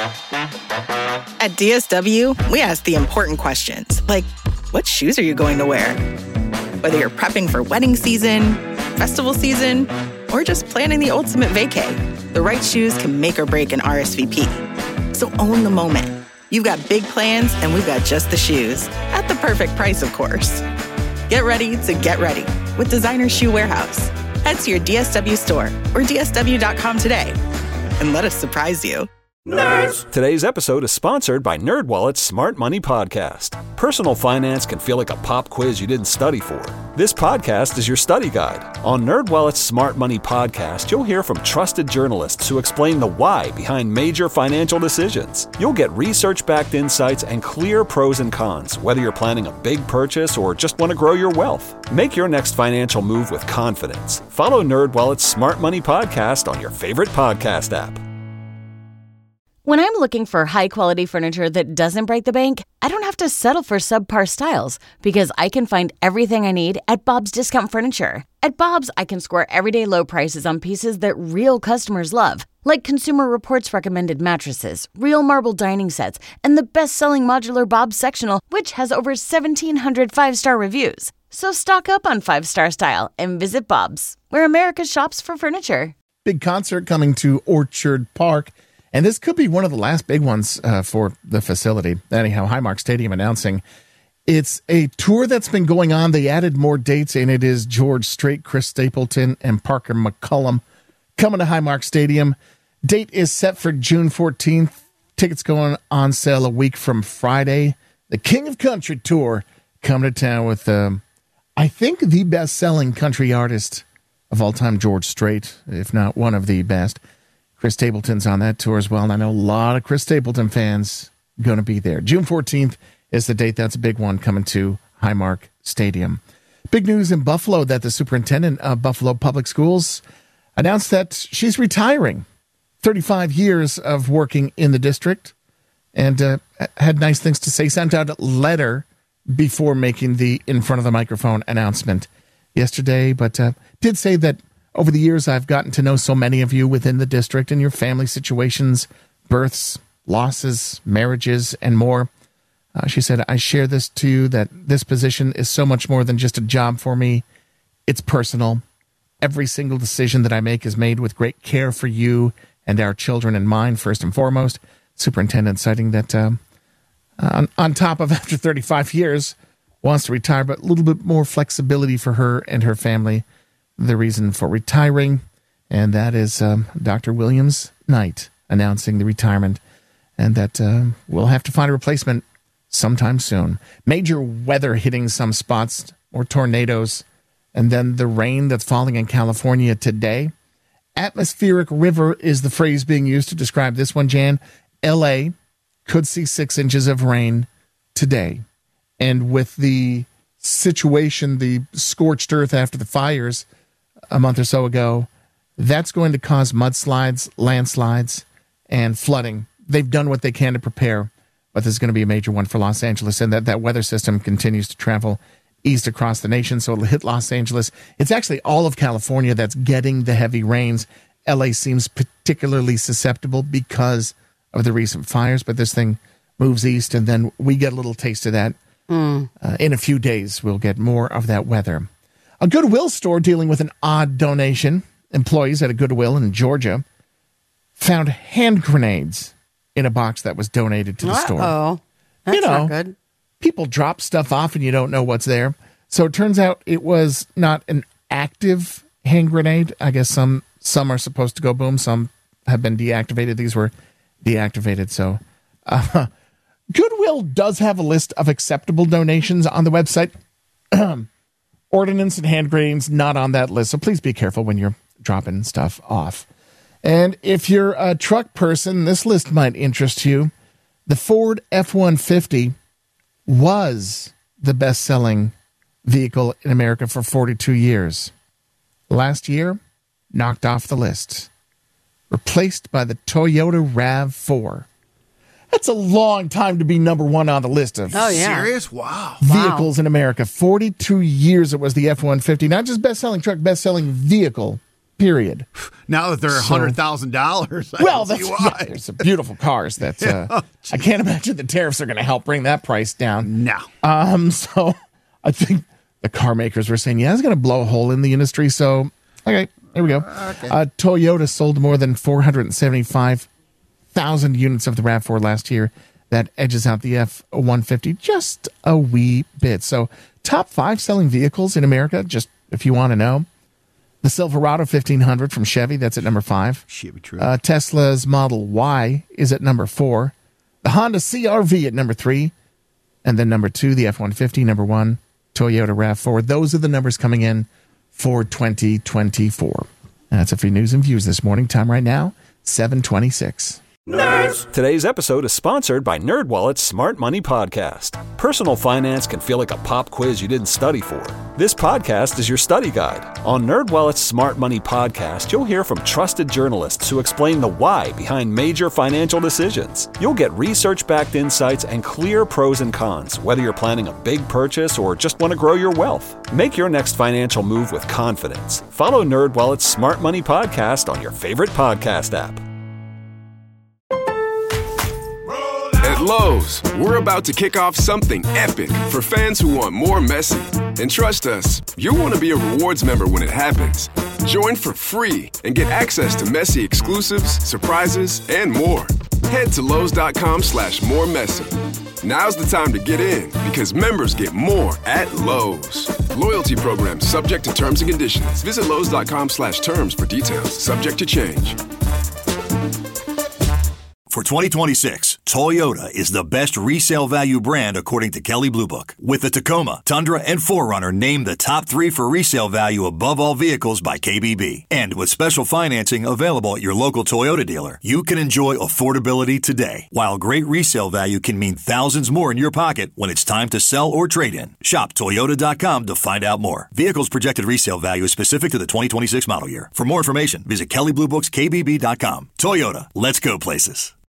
At DSW, we ask the important questions, like, what shoes are you going to wear? Whether you're prepping for wedding season, festival season, or just planning the ultimate vacay, the right shoes can make or break an RSVP. So own the moment. You've got big plans, and we've got just the shoes. At the perfect price, of course. Get ready to get ready with Designer Shoe Warehouse. Head to your DSW store or DSW.com today and let us surprise you. Nerds! Today's episode is sponsored by NerdWallet's Smart Money Podcast. Personal finance can feel like a pop quiz you didn't study for. This podcast is your study guide. On NerdWallet's Smart Money Podcast, you'll hear from trusted journalists who explain the why behind major financial decisions. You'll get research-backed insights and clear pros and cons, whether you're planning a big purchase or just want to grow your wealth. Make your next financial move with confidence. Follow NerdWallet's Smart Money Podcast on your favorite podcast app. When I'm looking for high-quality furniture that doesn't break the bank, I don't have to settle for subpar styles because I can find everything I need at Bob's Discount Furniture. At Bob's, I can score everyday low prices on pieces that real customers love, like Consumer Reports recommended mattresses, real marble dining sets, and the best-selling modular Bob's Sectional, which has over 1,700 five-star reviews. So stock up on five-star style and visit Bob's, where America shops for furniture. Big concert coming to Orchard Park. And this could be one of the last big ones for the facility. Anyhow, Highmark Stadium announcing it's a tour that's been going on. They added more dates, and it is George Strait, Chris Stapleton, and Parker McCullum coming to Highmark Stadium. Date is set for June 14th. Tickets going on sale a week from Friday. The King of Country Tour coming to town with, I think, the best-selling country artist of all time, George Strait, if not one of the best. Chris Stapleton's on that tour as well, and I know a lot of Chris Stapleton fans going to be there. June 14th is the date. That's a big one coming to Highmark Stadium. Big news in Buffalo that the superintendent of Buffalo Public Schools announced that she's retiring. 35 years of working in the district, and had nice things to say. Sent out a letter before making the in front of the microphone announcement yesterday, but did say that over the years, I've gotten to know so many of you within the district and your family situations, births, losses, marriages, and more. She said, I share this to you that this position is so much more than just a job for me. It's personal. Every single decision that I make is made with great care for you and our children in mind, first and foremost. Superintendent citing that on top of after 35 years, wants to retire, but a little bit more flexibility for her and her family. The reason for retiring, and that is Dr. Williams Knight announcing the retirement, and that we'll have to find a replacement sometime soon. Major weather hitting some spots, or tornadoes, and then the rain that's falling in California today. Atmospheric river is the phrase being used to describe this one, Jan. L.A. could see 6 inches of rain today, and with the situation, the scorched earth after the fires a month or so ago, that's going to cause mudslides, landslides, and flooding. They've done what they can to prepare, but this is going to be a major one for Los Angeles, and that weather system continues to travel east across the nation, so it'll hit Los Angeles. It's actually all of California that's getting the heavy rains. LA seems particularly susceptible because of the recent fires, but this thing moves east, and then we get a little taste of that. In a few days, we'll get more of that weather. A Goodwill store dealing with an odd donation. Employees at a Goodwill in Georgia found hand grenades in a box that was donated to the store. Oh, that's not good. People drop stuff off and you don't know what's there. So it turns out it was not an active hand grenade. I guess some are supposed to go boom. Some have been deactivated. These were deactivated. So Goodwill does have a list of acceptable donations on the website. Ordnance and hand grenades not on that list, so please be careful when you're dropping stuff off. And if you're a truck person, this list might interest you. The Ford F-150 was the best-selling vehicle in America for 42 years. Last year, knocked off the list. Replaced by the Toyota RAV4. That's a long time to be number one on the list of serious? Wow. Vehicles in America. 42 years it was the F-150. Not just best-selling truck, best-selling vehicle period. Now that they're $100,000, well, there's some beautiful cars. That I can't imagine the tariffs are going to help bring that price down. No. So I think the car makers were saying, it's going to blow a hole in the industry. So, okay, here we go. Okay. Toyota sold more than 475,000 units of the RAV4 last year. That edges out the F-150 just a wee bit. So, top 5 selling vehicles in America, just if you want to know. The Silverado 1500 from Chevy, that's at number 5. Chevy true. Tesla's Model Y is at number 4. The Honda CR-V at number 3. And then number 2, the F-150, number 1, Toyota RAV4. Those are the numbers coming in for 2024. And that's it for your news and views this morning. Time right now, 7:26. Nerds! Today's episode is sponsored by NerdWallet's Smart Money Podcast. Personal finance can feel like a pop quiz you didn't study for. This podcast is your study guide. On NerdWallet's Smart Money Podcast, you'll hear from trusted journalists who explain the why behind major financial decisions. You'll get research-backed insights and clear pros and cons, whether you're planning a big purchase or just want to grow your wealth. Make your next financial move with confidence. Follow NerdWallet's Smart Money Podcast on your favorite podcast app. At Lowe's, we're about to kick off something epic for fans who want more Messi. And trust us, you'll want to be a rewards member when it happens. Join for free and get access to Messi exclusives, surprises, and more. Head to Lowe's.com/moremessy. Now's the time to get in because members get more at Lowe's. Loyalty program subject to terms and conditions. Visit Lowe's.com/terms for details. Subject to change. For 2026, Toyota is the best resale value brand according to Kelley Blue Book. With the Tacoma, Tundra, and 4Runner named the top 3 for resale value above all vehicles by KBB. And with special financing available at your local Toyota dealer, you can enjoy affordability today, while great resale value can mean thousands more in your pocket when it's time to sell or trade in. Shop Toyota.com to find out more. Vehicles projected resale value is specific to the 2026 model year. For more information, visit KelleyBlueBooksKBB.com. Toyota, let's go places.